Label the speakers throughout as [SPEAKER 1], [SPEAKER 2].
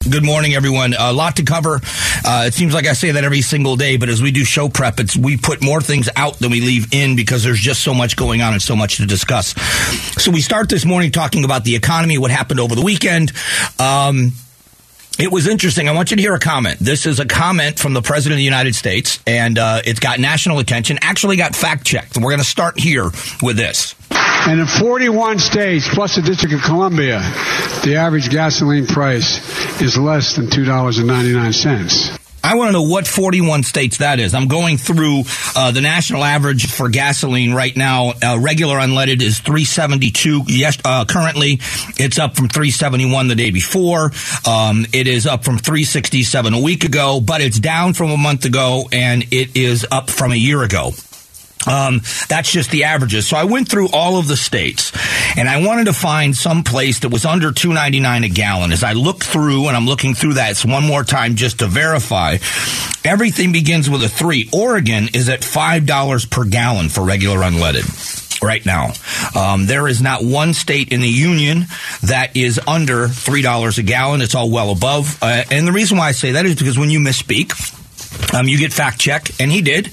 [SPEAKER 1] Good morning, everyone. A lot to cover. It seems like I say that every single day, but as we do show prep, we put more things out than we leave in because there's just so much going on and so much to discuss. So we start this morning talking about the economy, what happened over the weekend. It was interesting. I want you to hear a comment. This is a comment from the President of the United States, and it's got national attention, actually got fact-checked. And we're going to start here with this.
[SPEAKER 2] And in 41 states, plus the District of Columbia, the average gasoline price is less than $2.99.
[SPEAKER 1] I want to know what 41 states that is. I'm going through the national average for gasoline right now. Regular unleaded is $3.72. Yes, currently it's up from $3.71 the day before. It is up from $3.67 a week ago, but it's down from a month ago, and it is up from a year ago. That's just the averages. So I went through all of the states, and I wanted to find some place that was under $2.99 a gallon. As I look through, and I'm looking through that one more time just to verify, everything begins with a 3. Oregon is at $5 per gallon for regular unleaded right now. There is not one state in the union that is under $3 a gallon. It's all well above. And the reason why I say that is because when you misspeak, you get fact check, and he did.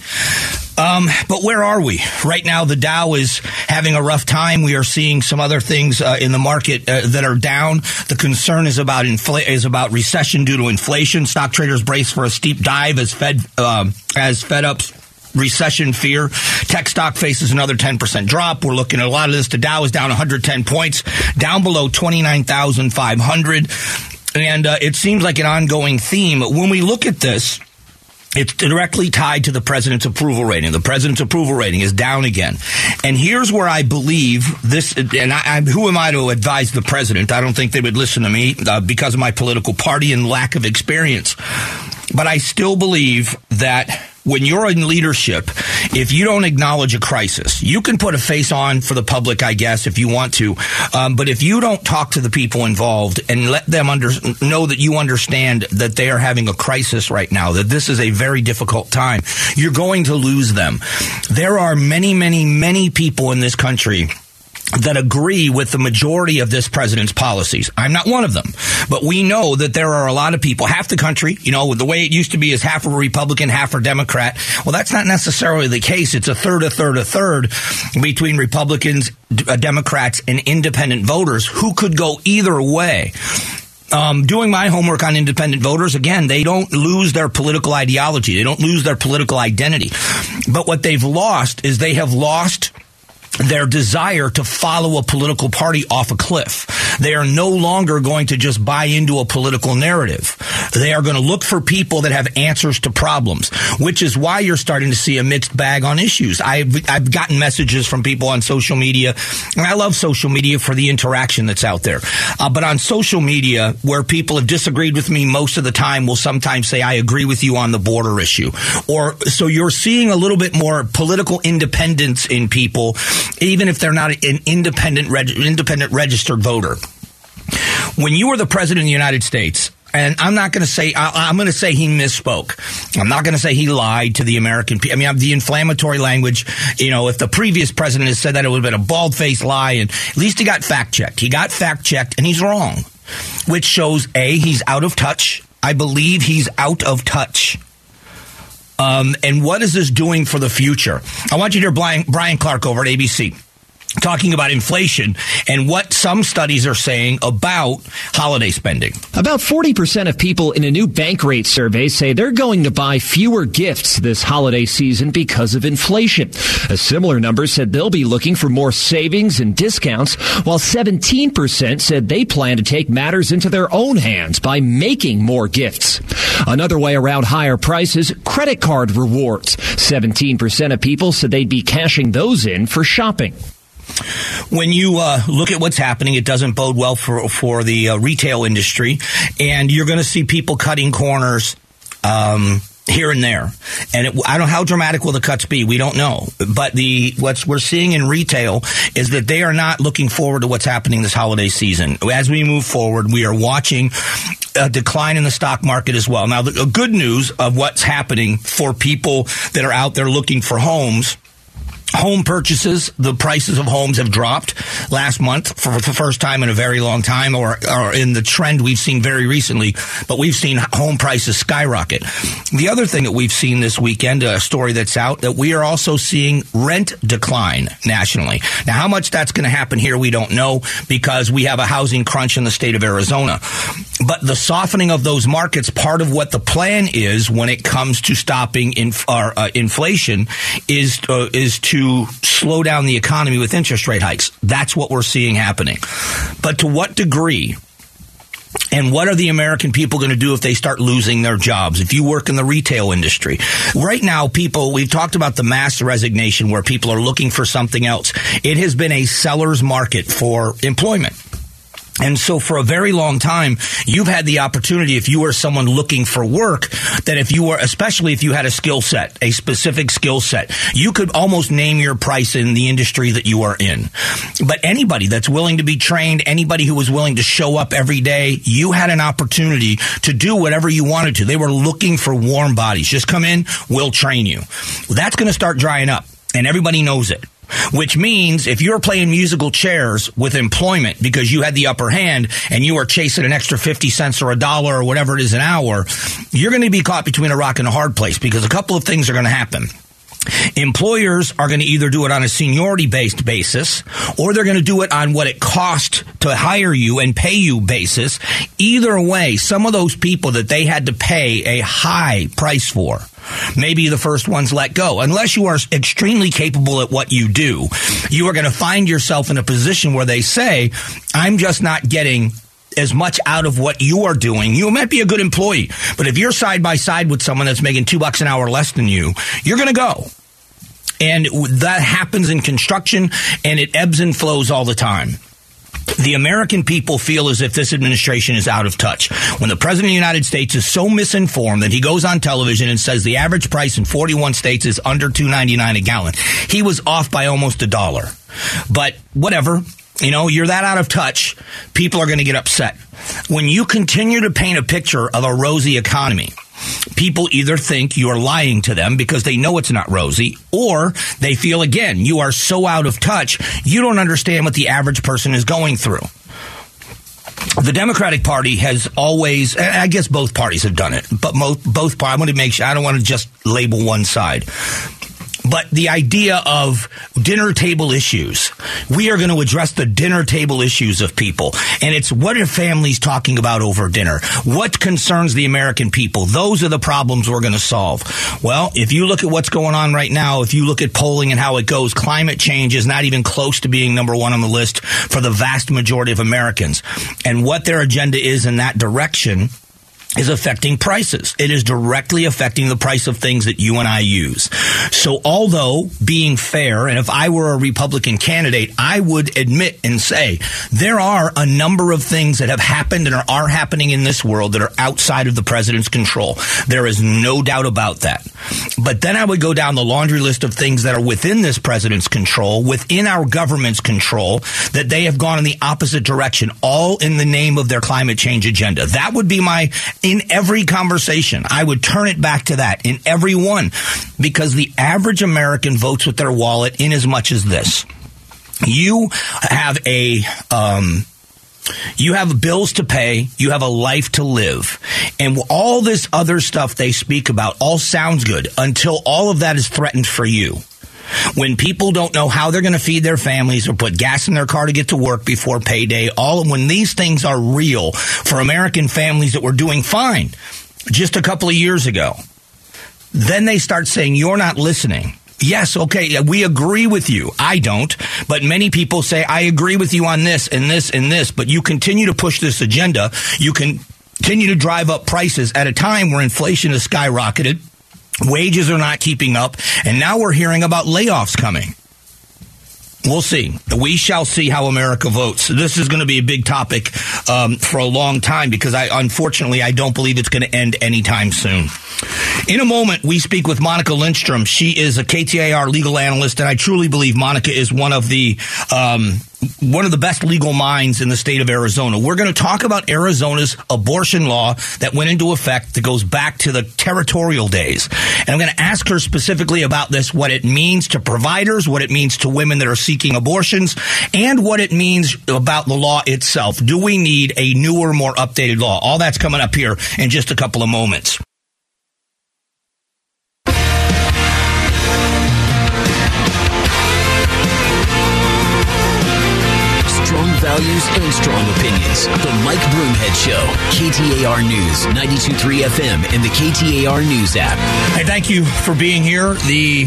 [SPEAKER 1] But where are we? Right now, the Dow is having a rough time. We are seeing some other things in the market that are down. The concern is about recession due to inflation. Stock traders brace for a steep dive as Fed up's recession fear. Tech stock faces another 10% drop. We're looking at a lot of this. The Dow is down 110 points, down below 29,500. And it seems like an ongoing theme. When we look at this, it's directly tied to the president's approval rating. The president's approval rating is down again. And here's where I believe this, and who am I to advise the president? I don't think they would listen to me because of my political party and lack of experience. But I still believe that when you're in leadership, if you don't acknowledge a crisis, you can put a face on for the public, I guess, if you want to. But if you don't talk to the people involved and let them know that you understand that they are having a crisis right now, that this is a very difficult time, you're going to lose them. There are many, many, many people in this country that agree with the majority of this president's policies. I'm not one of them, but we know that there are a lot of people, half the country, the way it used to be is half a Republican, half a Democrat. Well, that's not necessarily the case. It's a third between Republicans, Democrats, and independent voters who could go either way. Doing my homework on independent voters, again, they don't lose their political ideology. They don't lose their political identity. But what they've lost is they have lost their desire to follow a political party off a cliff. They are no longer going to just buy into a political narrative. They are going to look for people that have answers to problems, which is why you're starting to see a mixed bag on issues. I've gotten messages from people on social media, and I love social media for the interaction that's out there. But on social media, where people have disagreed with me most of the time will sometimes say, I agree with you on the border issue. Or so you're seeing a little bit more political independence in people, even if they're not an independent registered voter. When you are the president of the United States, and I'm not going to say, I'm going to say he misspoke. I'm not going to say he lied to the American people. I mean, the inflammatory language, if the previous president had said that, it would have been a bald-faced lie, and at least he got fact-checked. He got fact-checked, and he's wrong, which shows, A, he's out of touch. I believe he's out of touch. And what is this doing for the future? I want you to hear Brian Clark over at ABC talking about inflation and what some studies are saying about holiday spending.
[SPEAKER 3] About 40% of people in a new Bankrate survey say they're going to buy fewer gifts this holiday season because of inflation. A similar number said they'll be looking for more savings and discounts, while 17% said they plan to take matters into their own hands by making more gifts. Another way around higher prices, credit card rewards. 17% of people said they'd be cashing those in for shopping.
[SPEAKER 1] When you look at what's happening, it doesn't bode well for the retail industry, and you're going to see people cutting corners here and there. And I don't know how dramatic will the cuts be. We don't know. But what we're seeing in retail is that they are not looking forward to what's happening this holiday season. As we move forward, we are watching a decline in the stock market as well. Now, the good news of what's happening for people that are out there looking for homes, Home purchases, the prices of homes have dropped last month for the first time in a very long time, or in the trend we've seen very recently, but we've seen home prices skyrocket. The other thing that we've seen this weekend, a story that's out, that we are also seeing rent decline nationally. Now, how much that's going to happen here, we don't know, because we have a housing crunch in the state of Arizona. But the softening of those markets, part of what the plan is when it comes to stopping inflation is to slow down the economy with interest rate hikes. That's what we're seeing happening. But to what degree? And what are the American people going to do if they start losing their jobs? If you work in the retail industry. Right now, we've talked about the mass resignation where people are looking for something else. It has been a seller's market for employment. And so for a very long time, you've had the opportunity, if you were someone looking for work, that especially if you had a skill set, a specific skill set, you could almost name your price in the industry that you are in. But anybody that's willing to be trained, anybody who was willing to show up every day, you had an opportunity to do whatever you wanted to. They were looking for warm bodies. Just come in, we'll train you. Well, that's going to start drying up, and everybody knows it. Which means if you're playing musical chairs with employment because you had the upper hand and you are chasing an extra 50 cents or $1 or whatever it is an hour, you're going to be caught between a rock and a hard place, because a couple of things are going to happen. Employers are going to either do it on a seniority-based basis, or they're going to do it on what it cost to hire you and pay you basis. Either way, some of those people that they had to pay a high price for, maybe the first ones let go. Unless you are extremely capable at what you do, you are going to find yourself in a position where they say, I'm just not getting as much out of what you are doing. You might be a good employee, but if you're side by side with someone that's making $2 an hour less than you, you're going to go. And that happens in construction, and it ebbs and flows all the time. The American people feel as if this administration is out of touch. When the President of the United States is so misinformed that he goes on television and says the average price in 41 states is under $2.99 a gallon, he was off by almost $1. But whatever. You're that out of touch, people are going to get upset. When you continue to paint a picture of a rosy economy, people either think you're lying to them because they know it's not rosy, or they feel, again, you are so out of touch, you don't understand what the average person is going through. The Democratic Party has always, I guess both parties have done it, but both parties, I want to make sure, I don't want to just label one side. But the idea of dinner table issues, we are going to address the dinner table issues of people. And it's what are families talking about over dinner? What concerns the American people? Those are the problems we're going to solve. Well, if you look at what's going on right now, if you look at polling and how it goes, climate change is not even close to being number one on the list for the vast majority of Americans. And what their agenda is in that direction is affecting prices. It is directly affecting the price of things that you and I use. So although being fair, and if I were a Republican candidate, I would admit and say there are a number of things that have happened and are happening in this world that are outside of the president's control. There is no doubt about that. But then I would go down the laundry list of things that are within this president's control, within our government's control, that they have gone in the opposite direction, all in the name of their climate change agenda. That would be in every conversation, I would turn it back to that in every one, because the average American votes with their wallet in as much as this. You have you have bills to pay, you have a life to live, and all this other stuff they speak about all sounds good until all of that is threatened for you. When people don't know how they're going to feed their families or put gas in their car to get to work before payday, when these things are real for American families that were doing fine just a couple of years ago, then they start saying, you're not listening. Yes, okay, we agree with you. I don't, but many people say, I agree with you on this and this and this, but you continue to push this agenda. You continue to drive up prices at a time where inflation has skyrocketed. Wages are not keeping up, and now we're hearing about layoffs coming. We'll see. We shall see how America votes. This is going to be a big topic for a long time, because unfortunately, I don't believe it's going to end anytime soon. In a moment, we speak with Monica Lindstrom. She is a KTAR legal analyst, and I truly believe Monica is one of the one of the best legal minds in the state of Arizona. We're going to talk about Arizona's abortion law that went into effect that goes back to the territorial days. And I'm going to ask her specifically about this, what it means to providers, what it means to women that are seeking abortions, and what it means about the law itself. Do we need a newer, more updated law? All that's coming up here in just a couple of moments.
[SPEAKER 4] Values and strong opinions. The Mike Broomhead Show. KTAR News, 92.3 FM, and the KTAR News app.
[SPEAKER 1] Hey, thank you for being here. The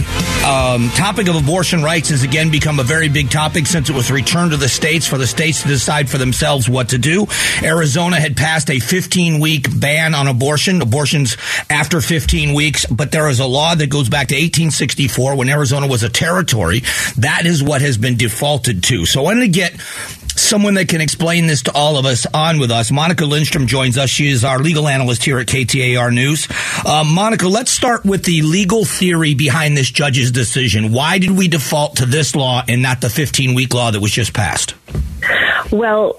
[SPEAKER 1] topic of abortion rights has again become a very big topic since it was returned to the states for the states to decide for themselves what to do. Arizona had passed a 15-week ban on abortions after 15 weeks, but there is a law that goes back to 1864 when Arizona was a territory. That is what has been defaulted to. So I want to get someone that can explain this to all of us on with us. Monica Lindstrom joins us. She is our legal analyst here at KTAR News. Monica, let's start with the legal theory behind this judge's decision. Why did we default to this law and not the 15-week law that was just passed?
[SPEAKER 5] Well,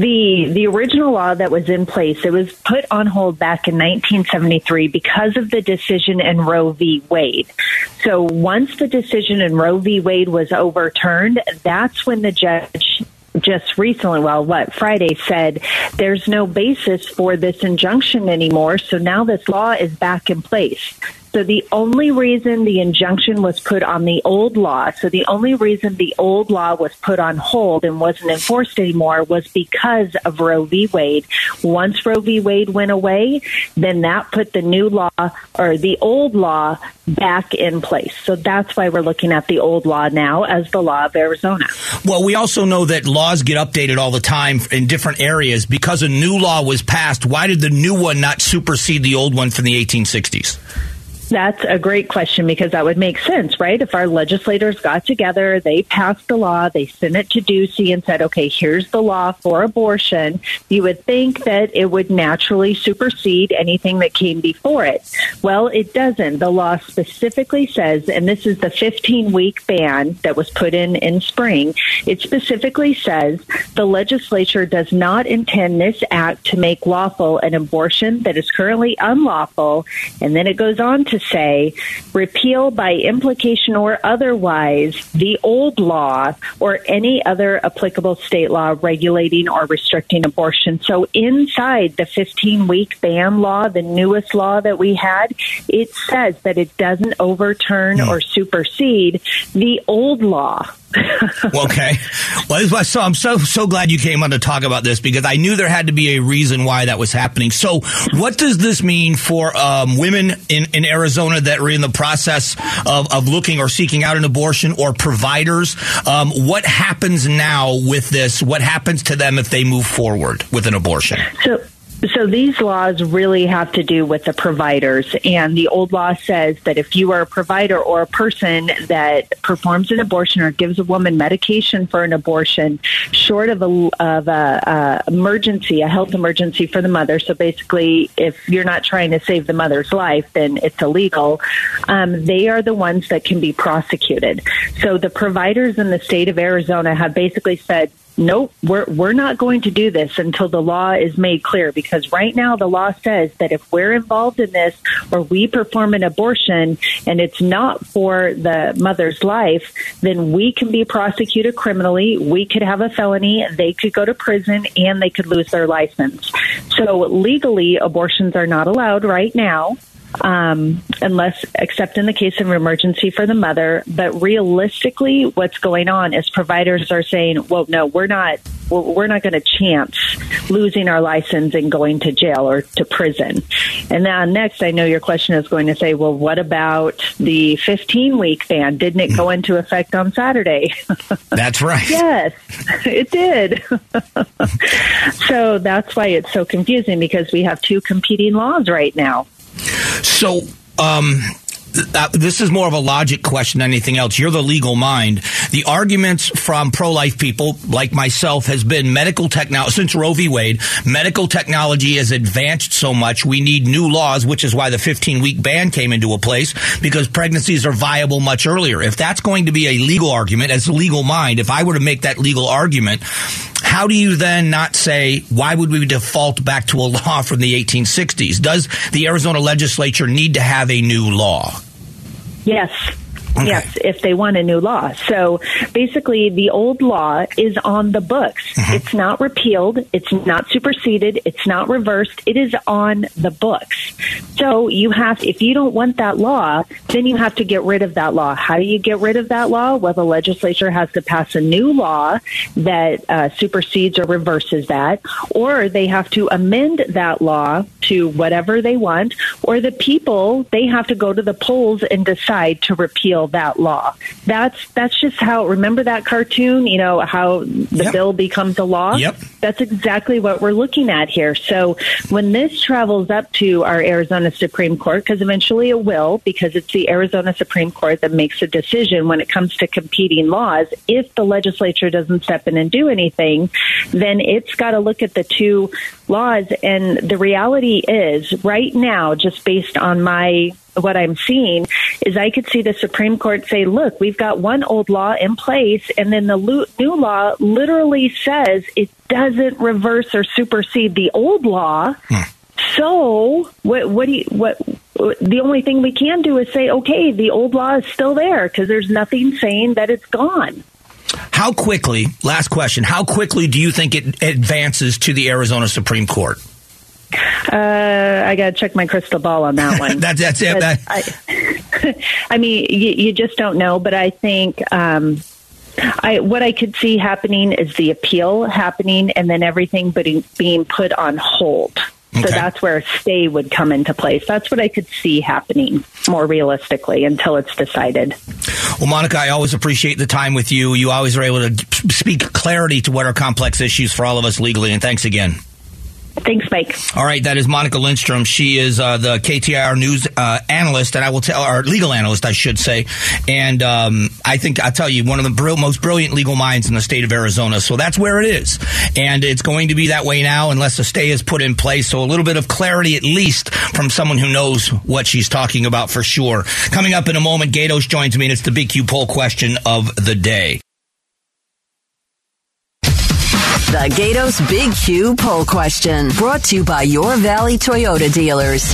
[SPEAKER 5] the original law that was in place, it was put on hold back in 1973 because of the decision in Roe v. Wade. So once the decision in Roe v. Wade was overturned, that's when the judge just recently, Friday, said there's no basis for this injunction anymore, so now this law is back in place. So the only reason the injunction was put on the old law, so the only reason the old law was put on hold and wasn't enforced anymore was because of Roe v. Wade. Once Roe v. Wade went away, then that put the new law or the old law back in place. So that's why we're looking at the old law now as the law of Arizona.
[SPEAKER 1] Well, we also know that laws get updated all the time in different areas. Because a new law was passed, why did the new one not supersede the old one from the 1860s?
[SPEAKER 5] That's a great question because that would make sense, right? If our legislators got together, they passed the law, they sent it to Ducey and said, okay, here's the law for abortion, you would think that it would naturally supersede anything that came before it. Well, it doesn't. The law specifically says, and this is the 15-week ban that was put in spring, it specifically says the legislature does not intend this act to make lawful an abortion that is currently unlawful, and then it goes on to say, repeal by implication or otherwise the old law or any other applicable state law regulating or restricting abortion. So inside the 15-week ban law, the newest law that we had, it says that it doesn't overturn or supersede the old law.
[SPEAKER 1] Okay. Well, so I'm so glad you came on to talk about this because I knew there had to be a reason why that was happening. So what does this mean for women in Arizona that are in the process of looking or seeking out an abortion or providers? What happens now with this? What happens to them if they move forward with an abortion?
[SPEAKER 5] So these laws really have to do with the providers, and the old law says that if you are a provider or a person that performs an abortion or gives a woman medication for an abortion, short of a emergency, a health emergency for the mother. So basically, if you're not trying to save the mother's life, then it's illegal. They are the ones that can be prosecuted. So the providers in the state of Arizona have basically said, nope, we're not going to do this until the law is made clear, because right now the law says that if we're involved in this or we perform an abortion and it's not for the mother's life, then we can be prosecuted criminally. We could have a felony. They could go to prison and they could lose their license. So legally, abortions are not allowed right now. Except in the case of emergency for the mother. But realistically, what's going on is providers are saying, well, no, we're not going to chance losing our license and going to jail or to prison. And now next, I know your question is going to say, well, what about the 15-week ban? Didn't it go into effect on Saturday?
[SPEAKER 1] That's right.
[SPEAKER 5] Yes, it did. So that's why it's so confusing, because we have two competing laws right now.
[SPEAKER 1] So, this is more of a logic question than anything else. You're the legal mind. The arguments from pro-life people like myself has been medical technology. Since Roe v. Wade, medical technology has advanced so much, we need new laws, which is why the 15-week ban came into a place, because pregnancies are viable much earlier. If that's going to be a legal argument, as a legal mind, if I were to make that legal argument, how do you then not say, why would we default back to a law from the 1860s? Does the Arizona legislature need to have a new law?
[SPEAKER 5] Yes. Okay. Yes, if they want a new law. So basically, the old law is on the books. Mm-hmm. It's not repealed. It's not superseded. It's not reversed. It is on the books. So if you don't want that law, then you have to get rid of that law. How do you get rid of that law? Well, the legislature has to pass a new law that supersedes or reverses that, or they have to amend that law to whatever they want, or the people, they have to go to the polls and decide to repeal that law. That's just how, remember that cartoon, how the bill becomes a law?
[SPEAKER 1] Yep.
[SPEAKER 5] That's exactly what we're looking at here. So when this travels up to our Arizona Supreme Court, because eventually it will, because it's the Arizona Supreme Court that makes a decision when it comes to competing laws, if the legislature doesn't step in and do anything, then it's got to look at the two laws. And the reality is, right now, just based on what I'm seeing, is I could see the Supreme Court say, look, we've got one old law in place, and then the new law literally says it doesn't reverse or supersede the old law. So the only thing we can do is say, okay, the old law is still there, because there's nothing saying that it's gone.
[SPEAKER 1] How quickly, last question, how quickly do you think it advances to the Arizona Supreme Court?
[SPEAKER 5] I got to check my crystal ball on that one.
[SPEAKER 1] That's it.
[SPEAKER 5] I mean, you just don't know, but I think what I could see happening is the appeal happening and then everything being put on hold. So that's where a stay would come into place. That's what I could see happening more realistically until it's decided.
[SPEAKER 1] Well, Monica, I always appreciate the time with you. You always are able to speak clarity to what are complex issues for all of us legally, and thanks again.
[SPEAKER 5] Thanks, Mike.
[SPEAKER 1] All right, that is Monica Lindstrom. She is the KTAR news analyst, and I will tell, or legal analyst, I should say. And I think I'll tell you, one of the most brilliant legal minds in the state of Arizona. So that's where it is, and it's going to be that way now unless a stay is put in place. So a little bit of clarity, at least, from someone who knows what she's talking about for sure. Coming up in a moment, Gatos joins me, and it's the Big Q poll question of the day.
[SPEAKER 6] The Gatos Big Q poll question, brought to you by Your Valley Toyota dealers.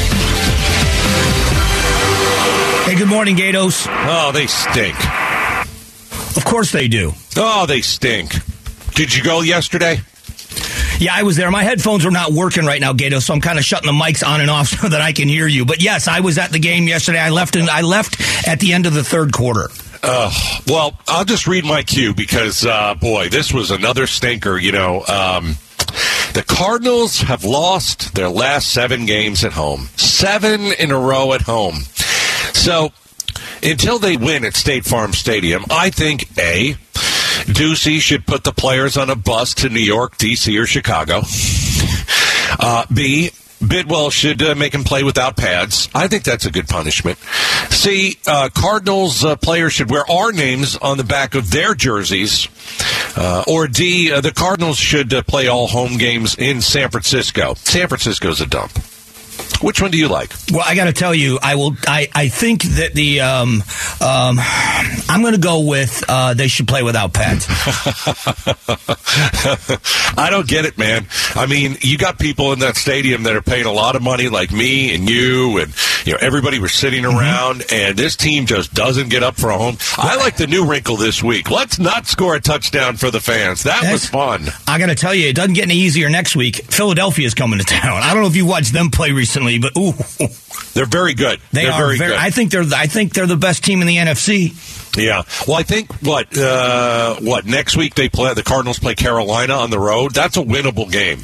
[SPEAKER 1] Hey, good morning, Gatos.
[SPEAKER 7] Oh, they stink.
[SPEAKER 1] Of course they do.
[SPEAKER 7] Oh, they stink. Did you go yesterday?
[SPEAKER 1] Yeah, I was there. My headphones are not working right now, Gatos, so I'm kind of shutting the mics on and off so that I can hear you. But yes, I was at the game yesterday. I left at the end of the third quarter.
[SPEAKER 7] Well, I'll just read my cue because, boy, this was another stinker. The Cardinals have lost their last 7 games at home. 7 in a row at home. So, until they win at State Farm Stadium, I think, A, Ducey should put the players on a bus to New York, D.C., or Chicago. B, Bidwell should make him play without pads. I think that's a good punishment. C, Cardinals players should wear our names on the back of their jerseys. Or D, the Cardinals should play all home games in San Francisco. San Francisco's a dump. Which one do you like?
[SPEAKER 1] Well, I got to tell you, I think that the I'm going to go with they should play without pads.
[SPEAKER 7] I don't get it, man. I mean, you got people in that stadium that are paying a lot of money, like me and you, and everybody was sitting around, and this team just doesn't get up for a home. I like the new wrinkle this week. Let's not score a touchdown for the fans. That was fun. I
[SPEAKER 1] got to tell you, it doesn't get any easier next week. Philadelphia's coming to town. I don't know if you watched them play recently, but ooh,
[SPEAKER 7] they're very good.
[SPEAKER 1] They're very good. I think they're the best team in the NFC.
[SPEAKER 7] Yeah. Well, I think what next week the Cardinals play Carolina on the road. That's a winnable game.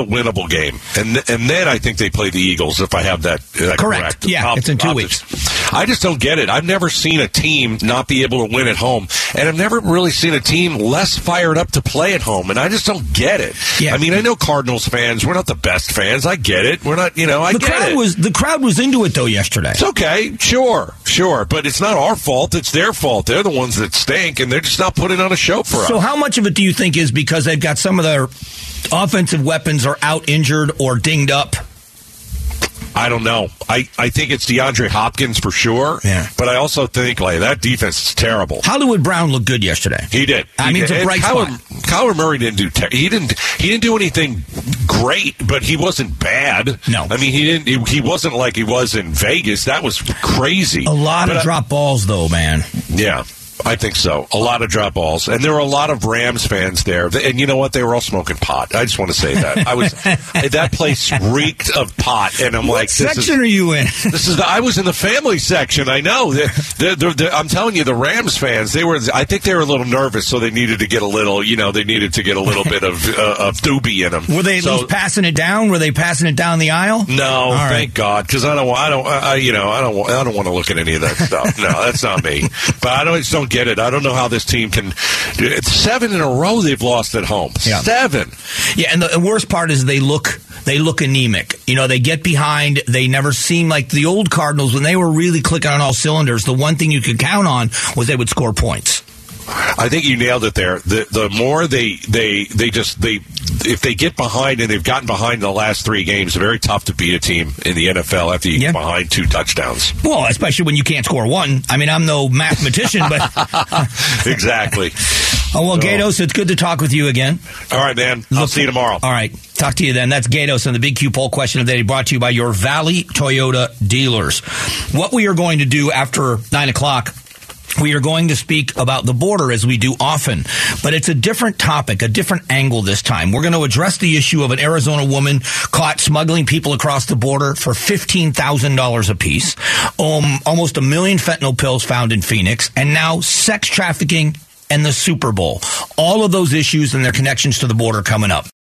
[SPEAKER 7] And then I think they play the Eagles, if I have that correct.
[SPEAKER 1] Yeah, it's in 2 weeks.
[SPEAKER 7] I just don't get it. I've never seen a team not be able to win at home, and I've never really seen a team less fired up to play at home, and I just don't get it.
[SPEAKER 1] Yeah.
[SPEAKER 7] I mean, I know Cardinals fans, we're not the best fans. I get it. We're not, I get it.
[SPEAKER 1] The crowd was into it, though, yesterday.
[SPEAKER 7] It's okay. Sure. But it's not our fault. It's their fault. They're the ones that stink, and they're just not putting on a show for us.
[SPEAKER 1] So how much of it do you think is because they've got some of their offensive weapons are out injured or dinged up?
[SPEAKER 7] I don't know. I think it's DeAndre Hopkins for sure.
[SPEAKER 1] Yeah.
[SPEAKER 7] But I also think that defense is terrible.
[SPEAKER 1] Hollywood Brown looked good yesterday.
[SPEAKER 7] He did.
[SPEAKER 1] It's a bright spot.
[SPEAKER 7] Kyler Murray didn't do. He didn't do anything great, but he wasn't bad.
[SPEAKER 1] No.
[SPEAKER 7] I mean, he wasn't like he was in Vegas. That was crazy.
[SPEAKER 1] A lot of drop balls, though, man.
[SPEAKER 7] Yeah. I think so. A lot of drop balls. And there were a lot of Rams fans there. And you know what? They were all smoking pot. I just want to say that. That place reeked of pot. And I'm like,
[SPEAKER 1] what section are you in?
[SPEAKER 7] I was in the family section. I know. I'm telling you, the Rams fans, I think they were a little nervous, so they needed to get a little, bit of doobie in them.
[SPEAKER 1] Were they at least passing it down? Were they passing it down the aisle?
[SPEAKER 7] No, thank God, because I don't want to look at any of that stuff. No, that's not me. But I just don't get it. I don't know how this team can. It's 7 in a row they've lost at home.
[SPEAKER 1] Yeah.
[SPEAKER 7] 7.
[SPEAKER 1] Yeah, and the worst part is they look anemic. They get behind. They never seem like the old Cardinals when they were really clicking on all cylinders. The one thing you could count on was they would score points.
[SPEAKER 7] I think you nailed it there. The more if they get behind, and they've gotten behind in the last 3 games, it's very tough to beat a team in the NFL after you get behind 2 touchdowns.
[SPEAKER 1] Well, especially when you can't score 1. I mean, I'm no mathematician, but
[SPEAKER 7] exactly.
[SPEAKER 1] Oh, well, Gatos, it's good to talk with you again.
[SPEAKER 7] All right, man. I'll see you tomorrow.
[SPEAKER 1] All right. Talk to you then. That's Gatos on the Big Q poll question of the day, brought to you by your Valley Toyota dealers. What we are going to do after 9 o'clock, we are going to speak about the border as we do often, but it's a different topic, a different angle this time. We're going to address the issue of an Arizona woman caught smuggling people across the border for $15,000 apiece, almost 1 million fentanyl pills found in Phoenix, and now sex trafficking and the Super Bowl. All of those issues and their connections to the border coming up.